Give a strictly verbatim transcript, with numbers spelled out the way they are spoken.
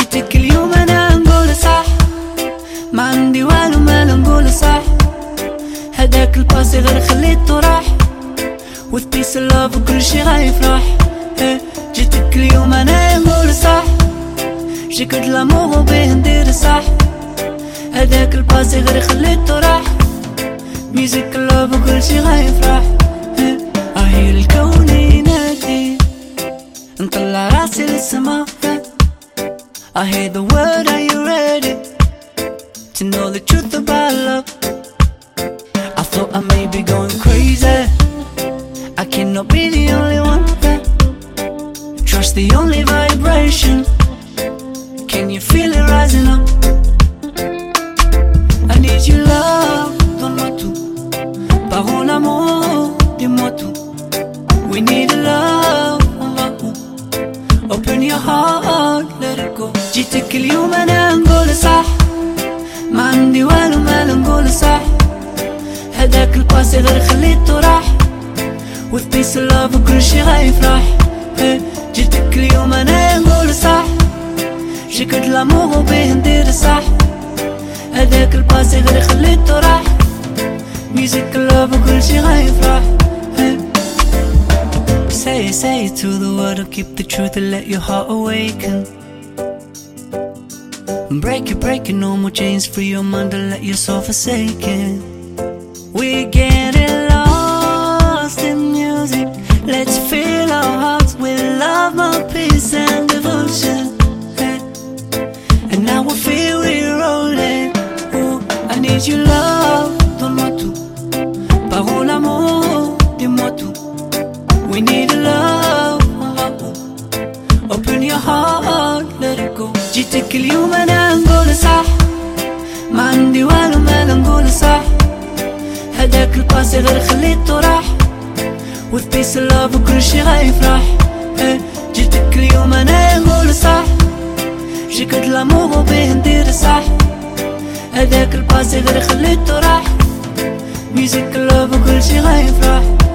جيتك اليوم انا نقول صح، ما عندي والو ما نقول صح. هداك الباسي غير خليته راح، with peace and love وكل شي غيفرح. جيتك اليوم انا نقول صح، جي كو دو لامور وبيه ندير صح. هداك الباسي غير خليته راح، ميوزيك لوف وكل شي غيفرح. اهي الكون ينادي، نطلع راسي للسما. I hear the word, are you ready to know the truth about love? I thought I may be going crazy, I cannot be the only one. Trust the only vibration, can you feel it rising up? I need your love, donne-moi tout. Parole amour, dis-moi tout. We need a love, on va où? Open your heart, let it go. جيتك اليوم انا نقول صح، ما عندي والو ما نقول صح. هداك الباسي غير خليته راح، with peace and love وكل شي غيفرح. جيتك اليوم انا نقول صح، جي كو دو لامور وبيه ندير صح. هداك الباسي غير خليته راح، ميوزيك لوف وكل شي غيفرح. Say it, say it to the world, or keep the truth and let your heart awaken. Break it, break it, no more chains, free your mind and let your soul forsaken. We're getting lost in music, let's fill our hearts with love, more peace and devotion. And now we feel we're rolling. Ooh, I need your love, donne-moi tout. Parole amour, dis-moi tout. We need a love, on va où? Open your heart, let it go. جيتك اليوم انا نقول صح، ما عندي والو ما نقول صح. هداك الباسي غير خليته راح، with peace and love وكل شي غيفرح. جيتك اليوم انا نقول صح، جي كو دو لامور وبيه ندير صح. هداك الباسي غير خليته راح، ميوزيك لوف وكل شي غيفرح.